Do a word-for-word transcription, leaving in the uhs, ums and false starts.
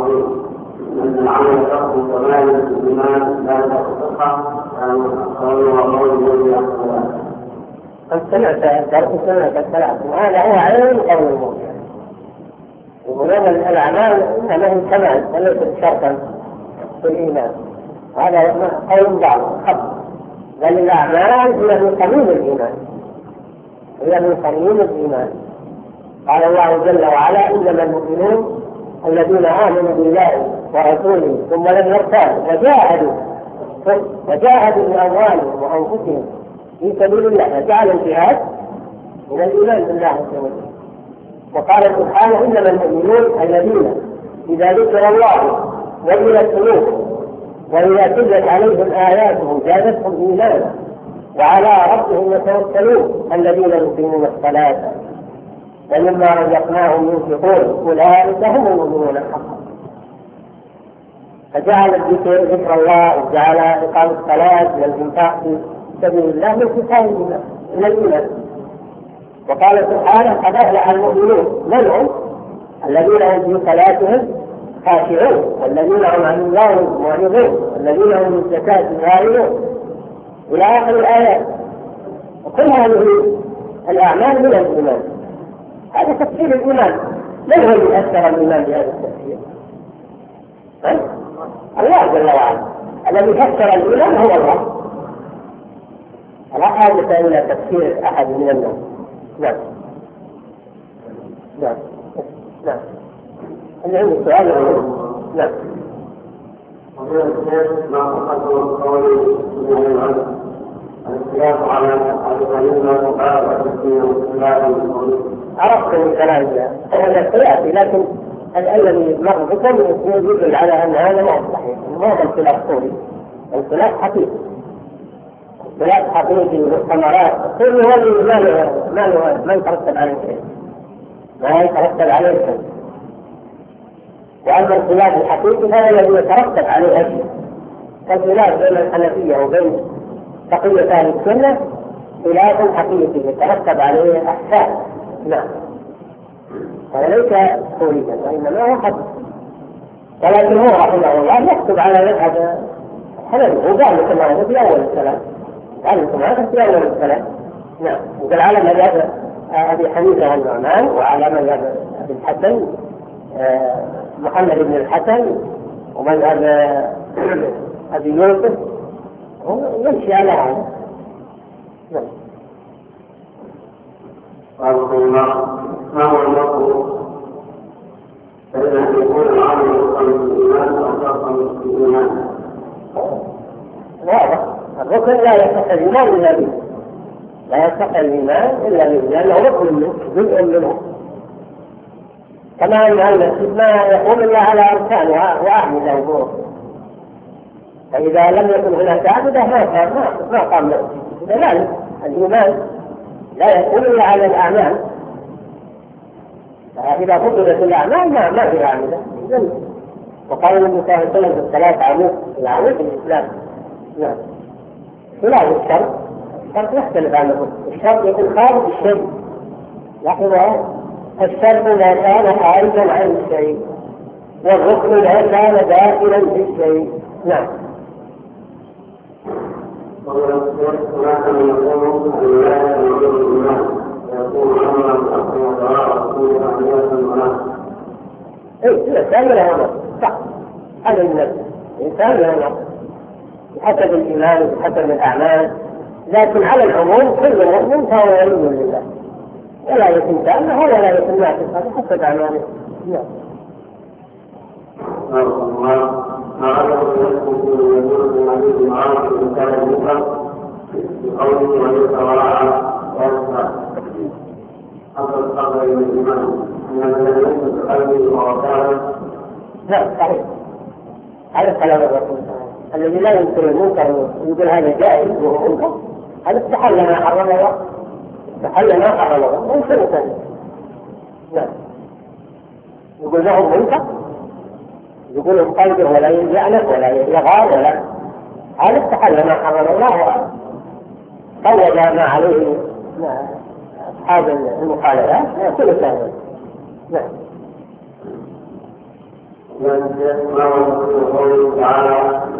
العظيم أن العمل يقصد كمال الإيمان لا تصحى قول وقول الذي يحصل. قد سمعت درس سمعت الثلاث وهذا هو عين قول المؤمن. يقولون الأعمال إنما هي كمال وليست شرطا في الإيمان. هذا قول بعض خط، بل الأعمال هي من قانون الإيمان، هي من قانون الإيمان. قال الله جل وعلا: إنما المؤمنون الذين آمنوا بالله ورسوله ثم لم يرتابوا وجاهدوا وجاهدوا بأموالهم وأنفسهم في سبيل الله، فجعل الجهاد من الإيمان بالله عز وجل. وقال سبحانه: إنما المؤمنون الذين إذا ذكر الله وجلت قلوبهم وإذا تليت عليهم آياته زادتهم إيمانا وعلى ربهم يتوكلون الذين يقيمون الصلاة ومما رزقناهم ينفقون أولئك هم المؤمنون حقا. فجعل الذكر ذكر الله وجعل إقام الصلاة والإنفاق في سبيل الله من كتاب من الإيمان. وقال سبحانه: قد أفلح المؤمنون. من هم؟ الذين هم في صلاتهم خاشعون والذين هم عن الله معرضون والذين هم من الزكاة فاعلون إلى آخر الآيات. وكل هذه الأعمال من الإيمان. هذا تفسير الإيمان. من هو اللي أثر الإيمان بهذا التفسير؟ الله جل وعلا. الذي فسر الإيمان هو الله، لا حاجة إلى تفسير أحد من الناس. نعم نعم نعم. اللي عنده سؤال يقول. نعم. ما تقدم قولي من العلم الاختلاف على القليل وقال عرفت من كلام الاختلاف، لكن الذي مر بكم يدل على أن هذا ما هو صحيح، ما هو اختلاف طولي، اختلاف حقيقي، اختلاف حقيقي والثمرات كل هذه ما له ما له ما يترتب عليه شيء، ما يترتب عليه شيء. وأما الخلاف الحقيقي هذا الذي يترتب عليه شيء، كالخلاف بين الحنفية وبين بقية أهل السنة خلاف حقيقي يترتب عليه أحكام. نعم. هذا ليس طوليا وإنما هو حق، ولكن هو رحمه الله يكتب على مذهب الحنفي. وقال لكم هذا في أول الكلام، قال لكم هذا في أول الكلام. نعم. وقال على مذهب أبي حنيفة والنعمان وعلى مذهب أبي الحسن محمد بن الحسن ومذهب أبي يوسف يمشي على هذا. نعم. قال الله: ما هو المطلوب؟ فإذا يكون العمل يقام بالإيمان أو تقام بالإيمان. واضح. الركن لا يصح الإيمان إلا به، لا يصح الإيمان إلا به لأنه ركن منه، جزء منه. كما أن المسجد ما يقوم إلا على أركان وأعمدة وجوه، فإذا لم يكن هناك أعمدة ما ما قام المسجد. كذلك الإيمان لا يكون إلا على الأعمال، فإذا فقدت الأعمال ما ما في أعمدة. وقال النبي صلى الله عليه وسلم: الثلاث عمود العمود الإسلام. نعم. خلاف الشرط، الشرط يختلف عنه. الشرط يكون خارج الشيء، لاحظوا الشرط لا كان خارجا عن الشيء، والركن لا كان داخلا في الشيء. نعم. هناك من يقول أن لا يكون الإيمان يكون عملا أصلا وراء رسول أحيانا المنام. إيه الإنسان له نص، صح، هذا النفس الإنسان له نص بحسب الإيمان وبحسب الأعمال، لكن على العموم كل مؤمن فهو ولي لله، ولا يتم تأمه ولا يتم معتقده حسب أعماله. نعم. ما عرفه يحكم في الوجود من عديد المعارف الإنسان المفرد بقوله وليس وراء ويسعى حتى القدر من الإيمان أن الذي يحدث قلبه ووقاره. نعم صحيح، هذا كلام الرسول الذي لا ينكر المنكر ويقول هذا جائز وهو منكر، هذا استحل ما حرم الله، استحل ما حرم الله منكر ثاني. نعم. يقول له منكر، يقول قلبه ولا يجعلك ولا يغار ولا، هذا استحل ما حرم الله فوض ما عليه أصحاب المخالفات كل ثاني. نعم. ما هو قوله تعالى